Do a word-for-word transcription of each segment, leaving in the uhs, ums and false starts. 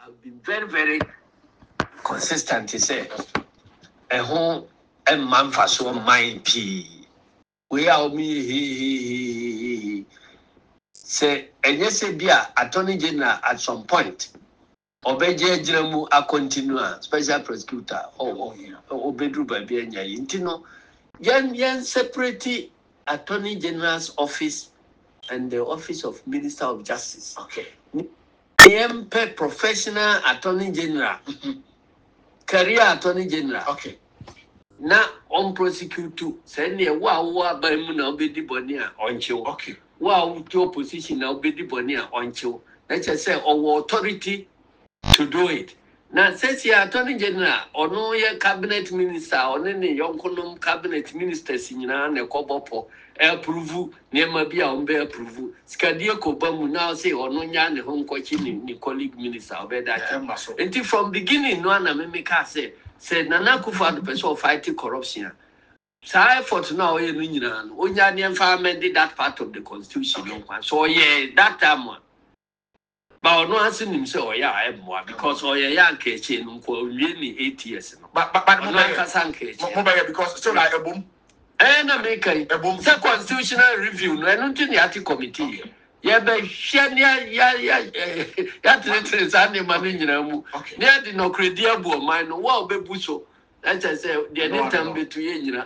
have been very, very consistent to say, a home and man for so my P. We are me, he, he, he, he. Say, and yes, be a attorney general at some point. Obeje Jiramu a continua, special prosecutor, or Obedru Babianya, Intino, Yan Yan separate attorney general's office and the office of Minister of Justice. Okay. M P professional attorney general, career attorney general. Okay. Now on prosecute send a wow wow by Muna Obedi Bonia on chill. Okay. Wow, your position now Obedi Bonia on chill. Let's just say our authority to do it. Now says your attorney general or no your cabinet minister or any young cabinet ministers in a cobopo. Approve, never be on bear approve. Scadia Kobamu now say or no yan the home coaching in colleague minister or better. Until from beginning, no one America say, said Nana Kufa the person fighting corruption. Say for to now, you know, Unyan farmer did that part of the constitution. So, yeah, that time one. But no answer himself, yeah, I am more because or a young kitchen for really eight years. But, but, but, but, because still like a boom. And America, a constitutional review, no, I don't think the article committee. Yeah, but Shania, yeah, yeah, yeah, that's Sunday, Mamma, near the no credible mine, wow, Bebuso. That's I say, the other time between you.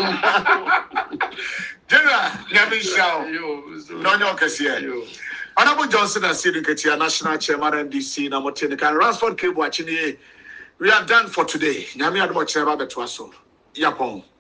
General, never shall you, no, no, Cassia. Honorable Johnson and Sidney Ketia, National Chairman M D C, Namotenica, and Ransford Cable watching. We are done for today. Yami had much about the Twasso. Yapon.